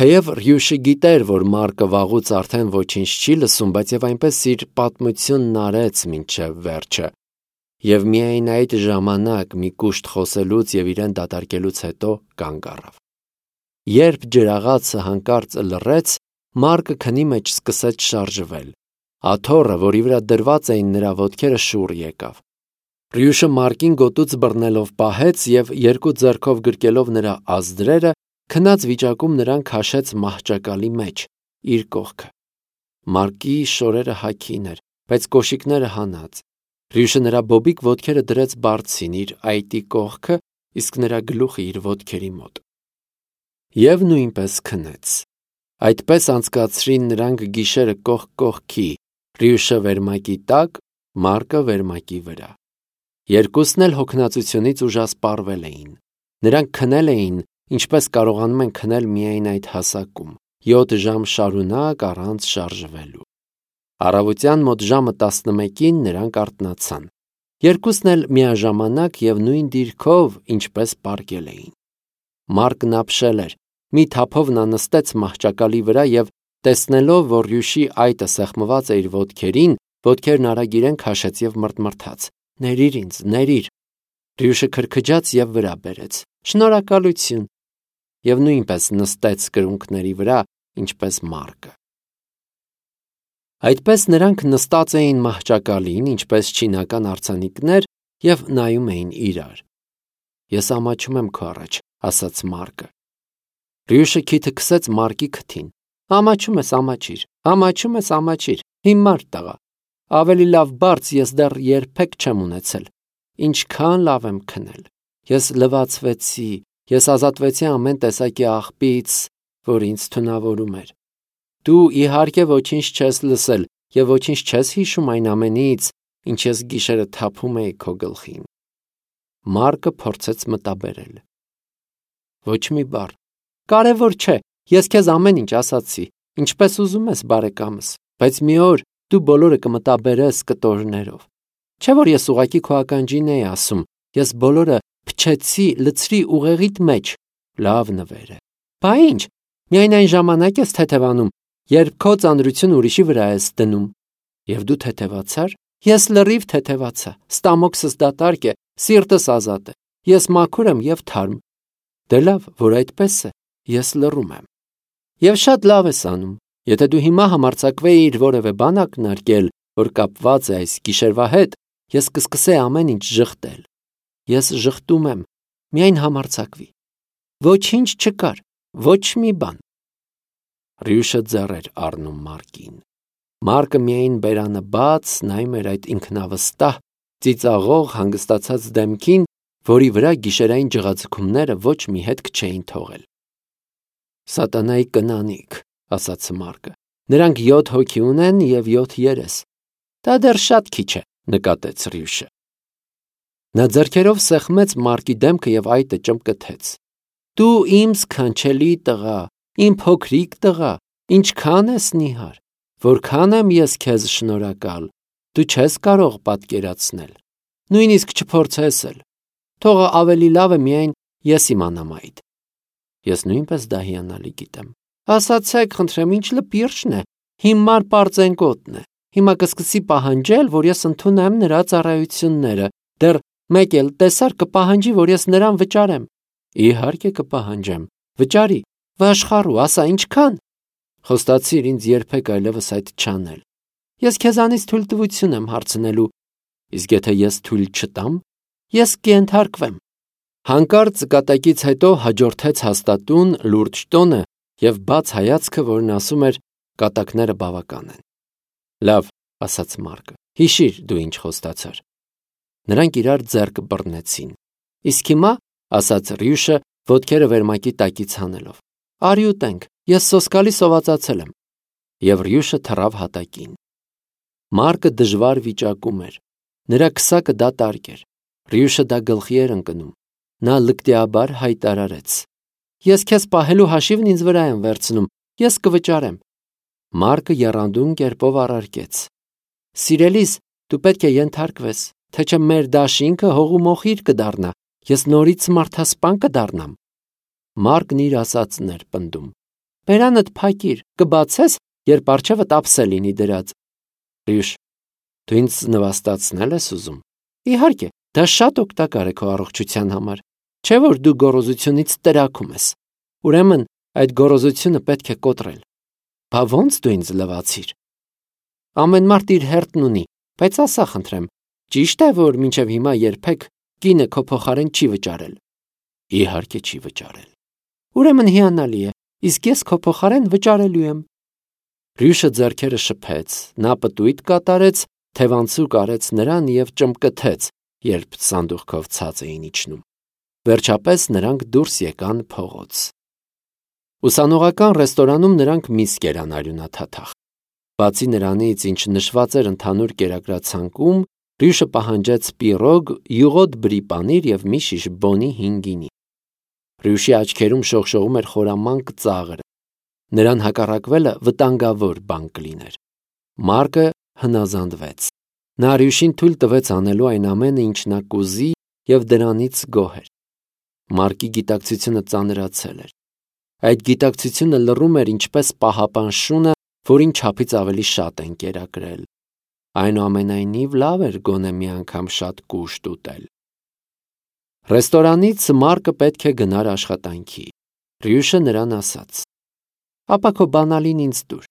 Թեև Ռյուշը գիտեր, որ Մարկը վաղուց արդեն ոչինչ չի լսում, բայց եւ այնպես իր պատմությունն արեց մինչև վերջը։ Եվ միայն այդ ժամանակ մի կուշտ խոսելուց եւ իրեն դատարկելուց հետո կանգ առավ։ Երբ ջրաղացը հանկարծ լռեց, Մարկը քնի մեջ սկսեց շարժվել։ Աթոռը, որի վրա դրված էին նրա ոտքերը, շուռ եկավ։ Ռյուշը Մարկին գոտուց բռնելով պահեց եւ երկու ձեռքով գրկելով նրա ազդրերը, քնած վիճակում նրան քաշեց մահճակալի մեջ, իր կողքը։ Մարկի շորերը հագին էր, բայց կոշիկները հանած։ Ռյուշը նրա բոբիկ ոտքերը դրեց բարձին իր այտի կողքը, իսկ նրա գլուխը իր ոտքերի մոտ։ Եվ նույնպես քնեց։ Այդպես անցկացրին նրանք գիշերը կողք կողքի, Ռյուշը վերմակի տակ, Մարկը վերմակի վրա։ Երկուսն էլ հոգնածությունից ուժասպառվել էին։ Նրանք քնել էին, ինչպես կարողանում են քնել միայն այդ հասակում, 7 ժամ շարունակ առանց շարժվելու։ Առավոտյան մոտ ժամը 11-ին նրանք արթնացան։ Երկուսն էլ միաժամանակ եւ նույն դիրքով, ինչպես պարկել էին։ Մարկն ապշել էր։ Մի թափով նա նստեց մահճակալի վրա եւ տեսնելով, որ Ռյուշի այտը սեղմված է իր ոտքերին, ոտքերն արագիրեն քաշեց եւ մռթմռթաց։ Ներիր ինձ, ներիր։ Ռյուշը քրքջաց եւ վրա բերեց։ Շնորհակալություն։ Եվ նույնպես նստեց կրունկների վրա, ինչպես Մարկը։ Այդպես նրանք նստած էին մահճակալին, ինչպես չինական արձանիկներ, եւ նայում էին իրար։ Ես ամաչում եմ քո առաջ, ասաց Մարկը։ Ռյուշը քիթը քսեց Մարկի քթին։ Ամաչում ես, ամաչիր, ամաչում ես, ամաչիր, հիմար տղա։ Ավելի լավ բարձ ես դեռ երբեք չեմ ունեցել։ Ինչքան լավ եմ քնել։ Ես լվացվեցի, ես ազատվեցի ամեն տեսակի աղբից, որ ինձ թունավորում էր։ Դու իհարկե ոչինչ չես լսել եւ ոչինչ չես հիշում այն ամենից, ինչ ես գիշերը թափում էի քո գլխին։ Մարկը փորձեց մտաբերել։ Ոչ մի բառ։ Կարևոր չէ, ես քեզ ամեն ինչ ասացի, ինչպես ուզում ես, բարեկամս, բայց մի օր դու բոլորը կմտաբերես կտորներով։ Չէ՞ որ ես ուղակի քո ականջին էի ասում, ես բոլորը փչեցի լցրի ուղեղիդ մեջ։ Լավ նվեր է։ Բա ինչ, միայն այն ժամանակ ես թեթևանում, երբ քո ծանրությունը ուրիշի վրա ես դնում։ Եվ դու թեթևացար։ Ես լրիվ թեթևացա, ստամոքսս դատարկ է, սիրտս ազատ է, ես մաքուր եմ եւ թարմ։ Դե լավ, որ այդպես է, ես լռում եմ։ Եվ շատ լավ ես անում։ Եթե դու հիմա համարձակվեիր որևէ բան ակնարկել, որ կապված է այս գիշերվա հետ, ես կսկսեի ամեն ինչ ժխտել։ Ես ժխտում եմ, միայն համարձակվի։ Ոչինչ չկար, ոչ մի բան։ Ռյուշը ձեռ էր առնում Մարկին։ Մարկը միայն բերանը բաց նայում էր այդ ինքնավստահ, ծիծաղող, հանգստացած դեմքին, որի վրա գիշերային ջղաձգումները ոչ մի հետք չէին թողել։ Սատանայի կնանիք, ասաց Մարկը։ Նրանք 7 հոգի ունեն եւ 7 երես։ Դա դեռ շատ քիչ է, նկատեց Ռյուշը։ Նա ձեռքերով սեղմեց Մարկի դեմքը եւ այտը ճմկթեց։ Դու իմ սքանչելի տղա, իմ փոքրիկ տղա, ինչքան ես նիհար, որքան եմ ես քեզ շնորհակալ, դու չես կարող պատկերացնել, նույնիսկ չփորձես էլ, թող ավելի լավ է միայն ես իմանամ այդ։ Ես նույնպես դա հիանալի գիտեմ։ Ասացեք, խնդրեմ, ինչ լպիրշն է, հիմար պարծենկոտն է, հիմա կսկսի պահանջել, որ ես ընդունեմ նրա ծառայությունները, դեռ մեկ էլ տեսար կպահանջի, որ ես նրան վճարեմ։ Իհարկե կպահանջեմ, վճարի, վաշխառու, ասա ինչքան։ Խոստացիր ինձ երբեք այլևս այդ չանել։ Ես քեզանից թույլտվություն եմ հարցնելու, իսկ եթե ես թույլ չտամ, ես կենթարկվեմ։ Հանկարծ կատակից հետո հաջորդեց հաստատուն լուրջ տոնը եւ բաց հայացքը, որն ասում էր կատակները բավական են։ Լավ, ասաց Մարկը, հիշիր դու ինչ խոստացար։ Նրանք իրար ձեռք բռնեցին։ Իսկ հիմա, ասաց Ռյուշը, ոտքերը վերմակի տակից հանելով, արի ուտենք, ես սոսկալի սովածացել եմ։ Եվ Ռյուշը թռավ հատակին։ Մարկը դժվար վիճակում էր։ Նրա քսակը դատարկ էր։ Ռյուշը դա գլխի էր ընկնում։ Նա լկտիաբար հայտարարեց. Ես քեզ պահելու հաշիվն ինձ վրա եմ վերցնում, ես կվճարեմ։ Մարկը եռանդուն կերպով առարկեց. Սիրելիս, դու պետք է ենթարկվես, թե չէ մեր դաշինքը հողու մոխիր կդառնա, ես նորից մարդասպան կդառնամ։ Մարկն իր ասածն էր պնդում։ Բերանդ փակիր, կբացես, երբ արջևդ ափսե լինի դրած։ Ռյուշ. Դու ինձ նվաստացնել ես ուզում։ Իհարկե, դա շատ օգտակար է քո առողջության համար։ Չէ՞ որ դու գոռոզությունից տրաքում ես։ Ուրեմն այդ գոռոզությունը պետք է կոտրել։ Բա ո՞նց դու ինձ լվացիր։ Ամեն մարդ իր հերթն ունի, բայց ասա խնդրեմ, ճիշտ է, որ մինչև հիմա երբեք կինը քո փոխարեն չի վճարել։ Իհարկե չի վճարել։ Ուրեմն հիանալի է, իսկ ես քո փոխարեն վճարելու եմ։ Ռյուշը ձեռքերը շփեց, նա պտույտ կատարեց, թևանցուկ արեց նրան և ճմկթեց, երբ սանդուղքով ցած էին իջնում։ Վերջապես նրանք դուրս եկան փողոց։ Ուսանողական ռեստորանում նրանք միս կերան արյունաթաթախ։ Բացի նրանից, ինչ նշված էր ընդհանուր կերակրացանկում, Ռյուշը պահանջեց պիրոգ, յուղոտ բրի պանիր և մի շիշ բոնի հին գինի։ Ռյուշի աչքերում շողշողում էր խորամանկ ծաղրը։ Նրան հակառակվելը վտանգավոր բան կլիներ։ Մարկը հնազանդվեց։ Նա Ռյուշին թույլ տվեց անելու այն ամենը, ինչ նա կուզի, և դրանից գոհ էր։ Մարկի գիտակցությունը ծանրացել էր։ Այդ գիտակցությունը լռում էր ինչպես պահապան շունը, որին չափից ավելի շատ են կերակրել։ Այնուամենայնիվ լավ էր գոնե մի անգամ շատ կուշտ ուտել։ Ռեստորանից Մարկը պետք է գնար աշխատանքի։ Ռյուշը նրան ասաց. «Ապա քո բանալին ինձ տուր»։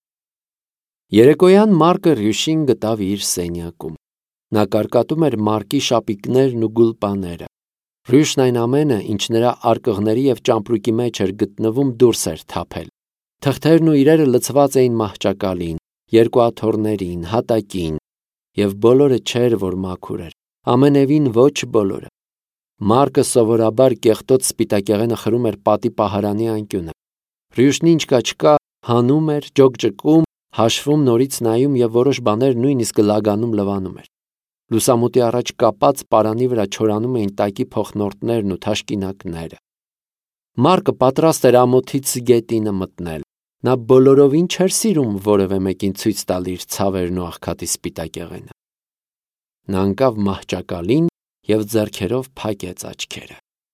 Երեկոյան Մարկը Ռյուշին գտավ իր սենյակում։ Նա կարկատում էր Մարկի շապիկներն ու գուլպաները։ Ռյուշն այն ամենը, ինչ նրա արկղների և ճամպրուկի մեջ էր գտնվում, դուրս էր թափել։ Թղթերն ու իրերը լցված էին մահճակալին, երկու աթոռներին, հատակին, և բոլորը չէր, որ մաքուր էր, ամենևին ոչ բոլորը։ Մարկը սովորաբար կեղտոտ սպիտակեղենը խրում էր պատի պահարանի անկյունը։ Ռյուշն ինչ կա չկա հանում էր, ջոկջկում, հաշվում, նորից նայում և որոշ բաներ նույնիսկ լագանում լվանում էր։ Լուսամուտի առաջ կապած պարանի վրա չորանում էին տակի փոխնորդներն ու թաշկինակները։ Մարկը պատրաստ էր ամոթից գետինը մտնել։ Նա բոլորովին չէր սիրում որևէ մեկին ցույց տալ իր ցավերն ու աղքատի սպիտակեղենը։ Նա ընկավ մահճակալին և ձեռքերով փակեց աչքերը։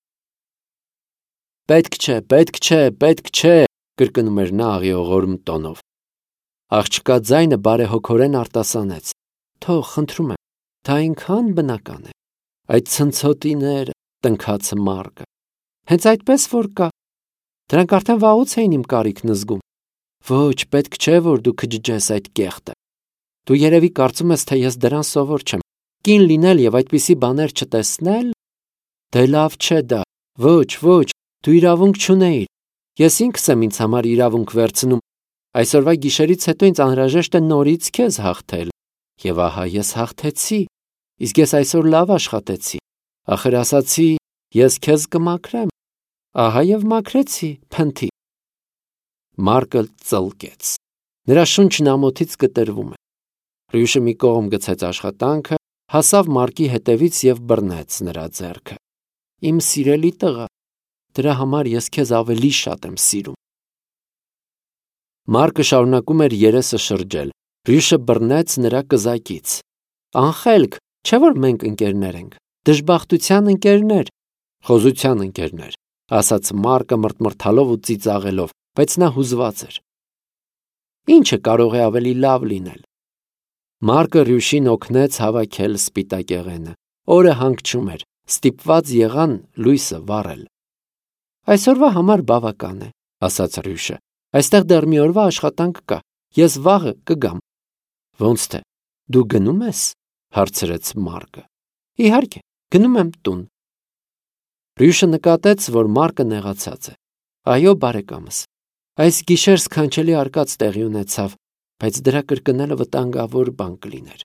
«Պետք չէ, պետք չէ, պետք չէ», կրկնում էր նա աղիողորմ տոնով։ Աղջկա ձայնը բարեհոգորեն արտասանեց. «Թող, խնդրում եմ, դա այնքան բնական է»։ Այդ ցնցոտիները, տնքաց Մարկը։ Հենց այդպես որ կա։ Դրանք արդեն վաղուց էին իմ կարիքն զգում։ Ոչ, պետք չէ, որ դու քջջես այդ կեղտը։ Դու երևի կարծում ես, թե ես դրան սովոր չեմ։ Կին լինել և այդպիսի բաներ չտեսնել։ Դե լավ չէ դա։ Ոչ, ոչ, դու իրավունք չունեիր։ Ես ինքս եմ ինձ համար իրավունք վերցնում։ Այսօրվա գիշերից հետո ինձ անհրաժեշտ է նորից քեզ հաղթել։ Եվ ահա ես հաղթեցի։ Իսկ ես այսօր լավ աշխատեցի։ Ախր ասացի, ես քեզ կմաքրեմ։ Ահա և մաքրեցի, փնթի։ Մարկը ծլկեց։ Նրա շունչն ամոթից կտրվում էր։ Ռյուշը մի կողմ գցեց աշխատանքը, հասավ Մարկի հետևից և բռնեց նրա ձեռքը։ Իմ սիրելի տղա, դրա համար ես քեզ ավելի շատ եմ սիրում։ Մարկը շարունակում էր երեսը շրջել։ Ռյուշը բռնեց նրա կզակից։ Անխելք, չէ՞ որ մենք ընկերներ ենք։ Դժբախտության ընկերներ, խոզության ընկերներ, ասաց Մարկը մռթմռթալով ու ծիծաղելով, բայց նա հուզված էր։ Ինչը կարող է ավելի լավ լինել։ Մարկը Ռյուշին օգնեց հավաքել սպիտակեղենը։ Օրը հանգչում էր, ստիպված եղան լույսը վառել։ Այսօրվա համար բավական է, ասաց Ռյուշը։ Այստեղ դեռ մի օրվա աշխատանք կա։ Ես վաղը կգամ։ Ոնց թե, դու գնում ես, հարցրեց Մարկը։ Իհարկե, գնում եմ տուն։ Ռյուշը նկատեց, որ Մարկը նեղացած է։ Այո, բարեկամս, այս գիշեր սքանչելի արկած տեղի ունեցավ, բայց դրա կրկնելը վտանգավոր բան կլիներ։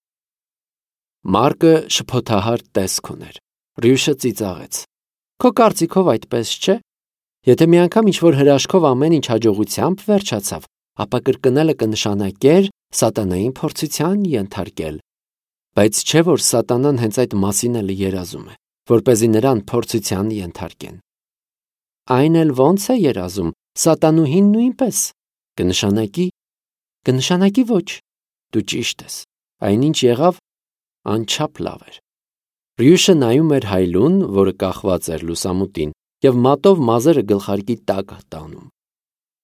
Մարկը շփոթահար տեսք ուներ։ Ռյուշը ծիծաղեց։ Քո կարծիքով այդպես չէ։ Եթե մի անգամ ինչ-որ հրաշքով ամեն ինչ հաջողությամբ վերջացավ, ապա կրկնելը կնշանակեր սատանային փորձության ենթարկել։ Բայց չէ՞ որ սատանան հենց այդ մասին էլ երազում է, որպեսզի նրան փորձության ենթարկեն։ Այն էլ ոնց է երազում, սատանուհին նույնպես։ Կնշանակի ոչ։ Դու ճիշտ ես։ Այնինչ եղավ, անչափ լավ էր։ Ռյուշը նայում էր հայլուն, որը կախված էր լուսամուտին, և մատով մազերը գլխարկի տակ տանում։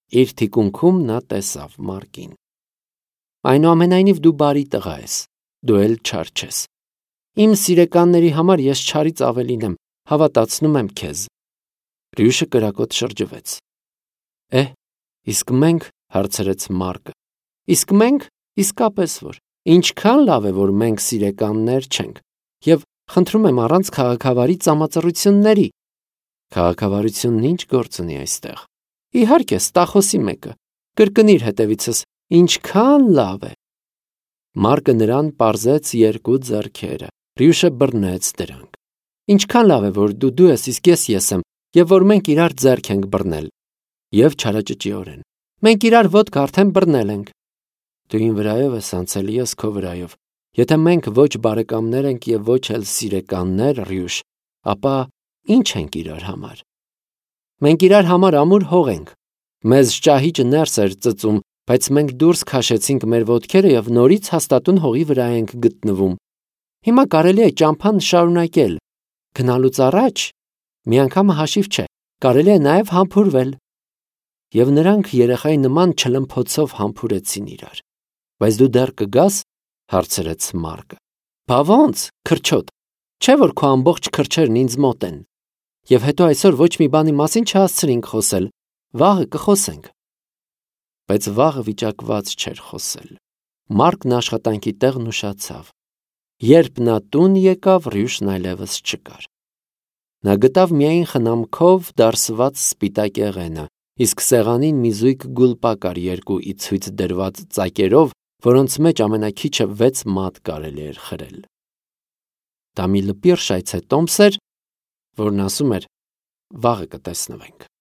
Իր թիկունքում նա տեսավ Մարկին։ Այնուամենայնիվ դու բարի տղա ես, դու էլ չար չես։ Իմ սիրեկանների համար ես չարից ավելին եմ, հավատացնում եմ քեզ։ Ռյուշը կրակոտ շրջվեց։ Իսկ մենք, հարցրեց Մարկը։ Իսկ մենք, իսկապես որ, ինչքան լավ է, որ մենք սիրեկաններ չենք, եւ խնդրում եմ առանց քաղաքավարի ծամածռությունների։ Քաղաքավարությունն ինչ գործ ունի այստեղ։ Իհարկե, Ստախոսի մեկը, կրկնիր հետևիցս, ինչքան լավ է։ Մարկը նրան պարզեց երկու ձեռքերը, Ռյուշը բռնեց դրանք։ Ինչքան լավ է, որ դու ես, իսկ ես եմ, եւ որ մենք իրար ձեռք ենք բռնել։ Եվ չարաճճիորեն։ Մենք իրար ոտք արդեն բռնել ենք։ Դու ին վրայով ես անցել, ես քո վրայով։ Եթե մենք ոչ բարեկամներ ենք եւ ոչ էլ սիրեկաններ, Ռյուշ, ապա ինչ ենք իրար համար։ Մենք իրար համար ամուր հող ենք։ Մեզ ճահիճը ներս էր ծծում, բայց մենք դուրս քաշեցինք մեր ոտքերը եւ նորից հաստատուն հողի վրա ենք գտնվում։ Հիմա կարելի է ճամփան շարունակել։ Գնալուց առաջ մի անգամ հաշիվ չէ, կարելի է նաև համբուրվել։ Եվ նրանք երեխայի նման չլմփոցով համբուրեցին իրար։ Բայց դու դեռ կգաս, հարցրեց Մարկը։ Բա ոնց, քրչոտ, չէ որ քո ամբողջ քրչերն ինձ մոտ են։ Եվ հետո այսօր ոչ մի բանի մասին չհասցրինք խոսել, վաղը կխոսենք։ Բայց վաղը վիճակված չէր խոսել։ Մարկն աշխատանքի տեղն ուշացավ։ Երբ նա տուն եկավ, Ռյուշն այլևս չկար։ Նա գտավ միայն խնամքով դարսված սպիտակ եղենը, իսկ սեղանին մի զույգ գուլպա կար երկու ի ցույց դրված ծակերով, որոնց մեջ ամենաքիչը 6 մատ կարելի էր խրել։ Դա մի լպիր շայցե տոմս էր, որն ասում էր. վաղը կտեսնվենք։